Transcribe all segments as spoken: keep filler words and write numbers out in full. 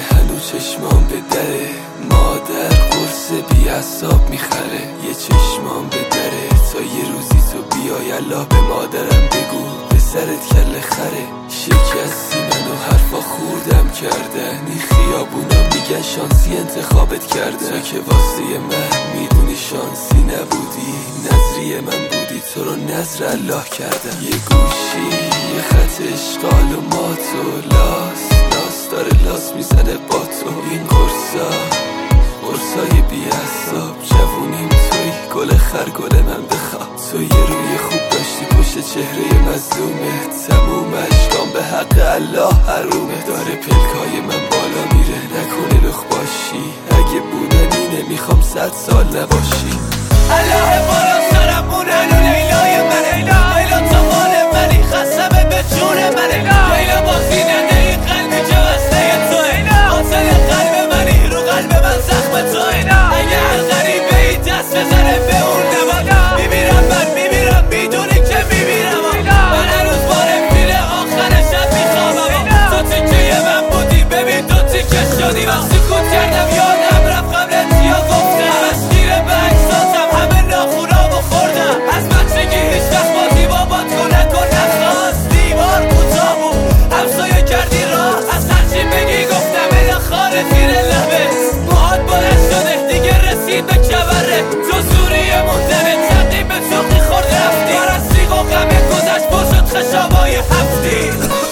هنو چشمام به دره، مادر قرص بی عصاب میخره. یه چشمام به دره تا یه روزی تو بیای الله به مادرم بگو به سرت کله خره. شکستی منو حرفا خوردم کردن، این خیابونا میگن شانسی انتخابت کرده. تو که واسه من میدونی شانسی نبودی، نظری من بودی، تو رو نظر الله کردم. یه گوشی یه خط اشغال و ماتو لاس لاس داره لاس میزنه با تو. این قرصا قرصای بی حساب، جوونیم توی گل خر گل من بخواب. تو یه روی خوب داشتی پشت چهره مظلومه، تموم اشکام به حق الله حرومه. داره پلکای من بالا میره، نکنه لخ باشی، اگه بودن اینه میخوام صد سال نباشی. الله بالا سرمون هنو لیلای من، لیلا لیلا تا مال منی، خستمه به جون من. لیلا بازی نده این قلبی که وسته توی، قاتل قلب منی، رو قلب من زخم توی. اگه هر غریبه ای دست بزنه به اون نماد، میمیرم من میمیرم میدونی که میمیرم. من هنوز بار میره آخر شب میخوابم، تو تیکه من بودی ببین تو تیکه شدی. وقت سکوت کردم یادم رفت قبلت یا گفتم، همش گیره به احساسم همه ناخونامو خوردم. از بچگی هیچ وقت بازی بابات کنه کن نخواست، دیوار کوتاه بود همسایه کردی راه. از هرچی بگی گفتم اینا خاله زیر لبه، موهات بلند شده دیگه رسید به کبره. تو زوری موندنه تقییم به چوقی خورد رفتی، بر از سیغ و غم گذشت پر شد خشابای هفتی.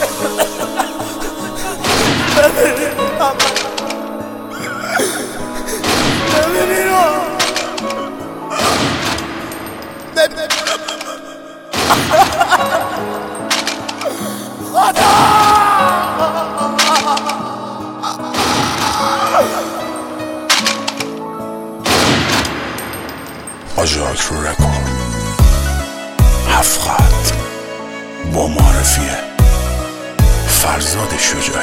آجاک رو رکن هفت خط با معرفیه فرزاد شجاعی،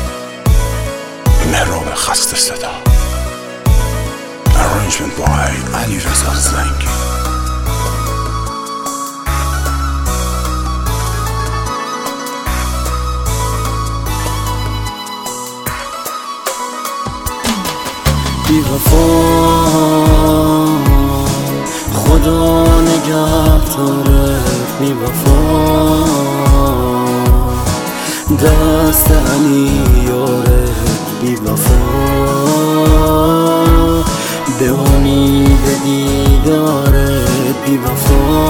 مهراب خسته صدا، ارانجمنت بای علی رضا زنگی. بی وفا خدا نگه داره، بی وفا دست علی یاره. بی وفا به امید دیداره، بی وفا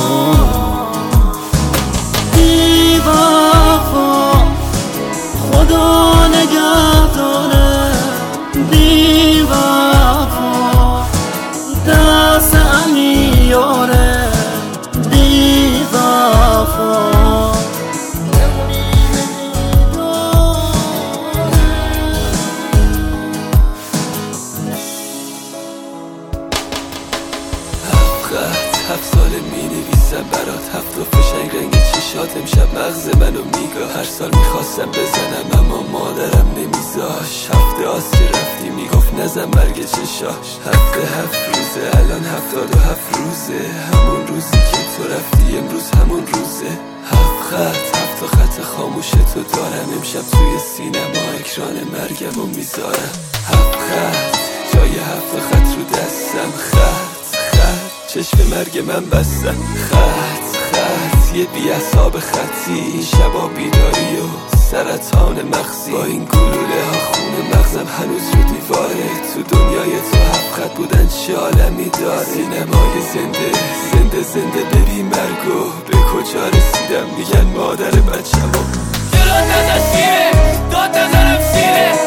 بی وفا خدا نگه داره. بی وفا دست علی یاره، بی وفا هفت ساله می نویسم برات، هفت و فشنگ رنگ چشات امشب مغز منو میگه. هر سال میخواستم بزنم اما مادرم نمیذاش. هفته آس که رفتی میگفت نزن برگ چشاش. هفته هفت روزه الان هفتاد و هفت روزه، همون روزی که تو رفتی امروز همون روزه. هفت خط هفت و خط خاموش تو دارم، امشب توی سینما اکران مرگمو میذارم. هفت خط جای هفت و خط رو دستم، خط چشم مرگ من بستن. خط خط یه بی اعصاب خطی، شبا بیداری و سرطان مغزی. با این گلوله ها خون مغزم هنوز رو دیواره. تو دنیای تو هفت خط بودن چه عالمی داره. سینمای زنده زنده زنده ببین مرگو، به کجا رسیدم میگن مادر بچه‌مو. جلوت نزد شیره داد نزنم سیره،